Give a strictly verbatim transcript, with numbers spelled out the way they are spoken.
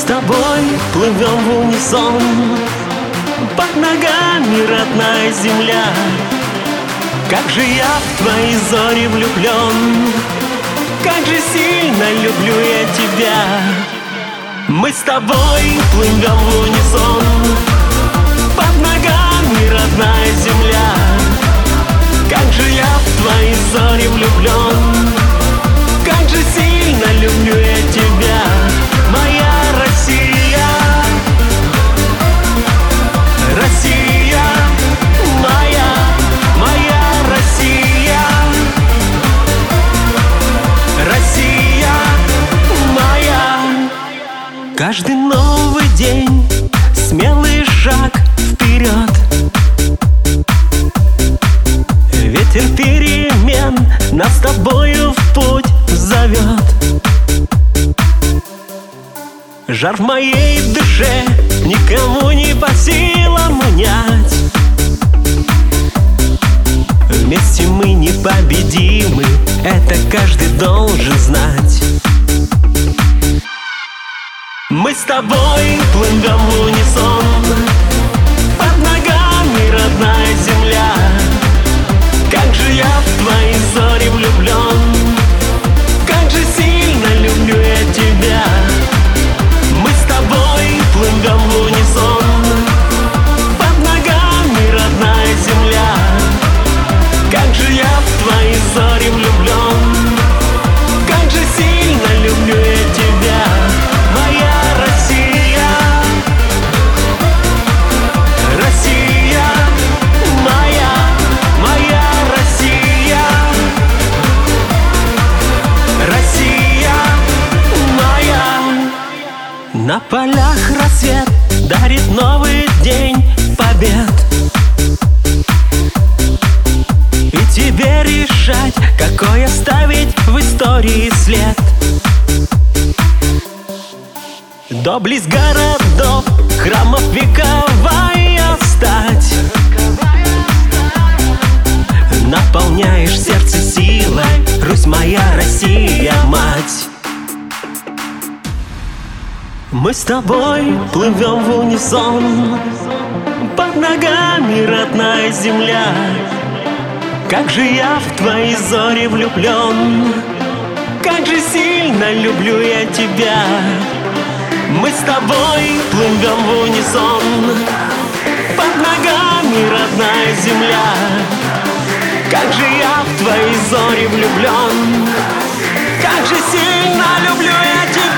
тобой плывем в унисон, под ногами родная земля. Как же я в твои зори влюблен, как же сильно люблю я тебя. Мы с тобой плывем в унисон, под ногами родная земля. Как же я в твои зори влюблен, как же сильно люблю я тебя, моя Россия. Россия моя, моя Россия. Россия моя. Каждый новый день смелый шаг вперед. Ветер перемен нас с тобою в путь зовет. Жар в моей душе никому не по силам унять. Вместе мы непобедимы, это каждый должен знать. Мы с тобой плывем в унисон, под ногами родная земля. Как же я в твои зори влюблен, как же сильно люблю я тебя. Мы с тобой плывем в унисон, под ногами родная земля. Как же я в твои зори влюблен, как же сильно люблю я тебя, моя Россия. Россия моя, моя Россия. Россия моя. На полях рассвет дарит новый день побед, и тебе решать, какой оставить в истории след. Доблесть городов, храмов вековая стать. Наполняешь сердце силой, Русь моя, Россия мать. Мы с тобой плывем в унисон, под ногами родная земля. Как же я в твои зори влюблен, как же сильно люблю я тебя. Мы с тобой плывем в унисон, под ногами родная земля. Как же я в твои зори влюблен, как же сильно люблю я тебя.